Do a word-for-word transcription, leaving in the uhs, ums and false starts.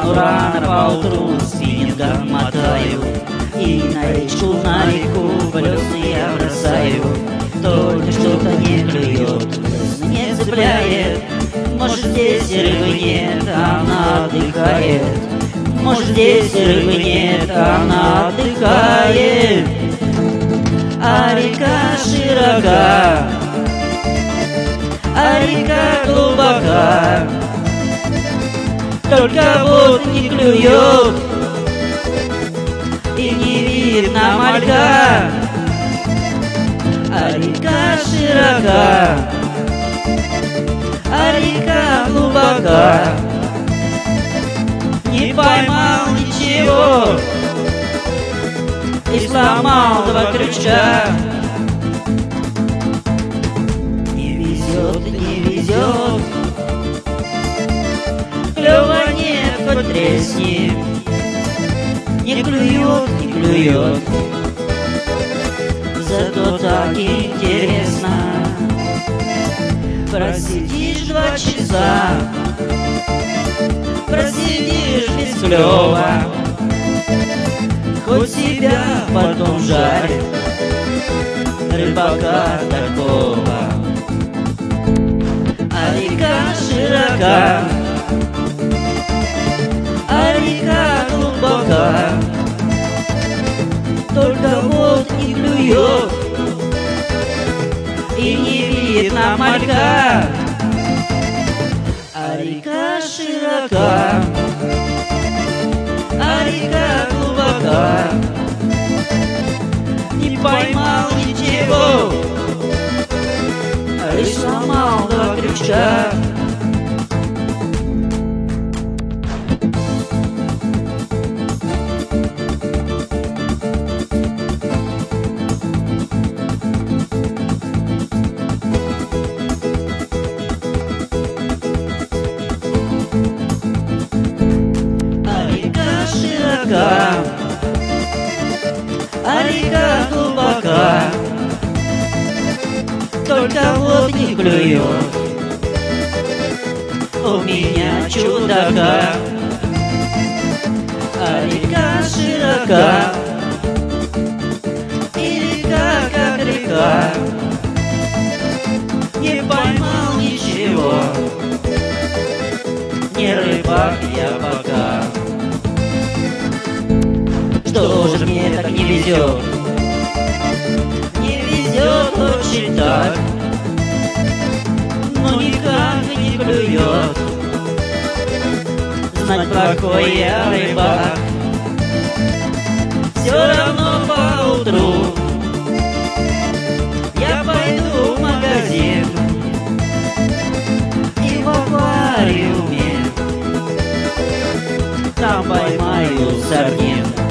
Встану рано поутру, спиннингом мотаю, и на речку, на реку плесы я бросаю. Только что-то не клюет, не цепляет. Может, здесь рыбы нет, она отдыхает. Может, здесь рыбы нет, она отдыхает. А река широка, а река глубока, только вот не клюет, и не видно малька. А река широка, а река глубока, не поймал ничего и сломал два крючка. Не везет, не везет, клёва нет, хоть тресни, не клюет, не клюет. Зато так интересно, просидишь два часа, просидишь без клёва, хоть себя потом жаль, рыбака такого. А река широка, а река глубока, только вот не клюет, и не видно малька. А река широка, а река глубока, не поймал ничего, лишь сломал два крючка. А река глубока, только вот не клюет у меня чудака. А река широка, и река как река, не поймал ничего, не рыбак я пока. Что же мне так не везет? Не везет очень так, но никак не клюет. Знать плохой я рыбак, все равно поутру я пойду в магазин и в аквариуме там поймаю сардин.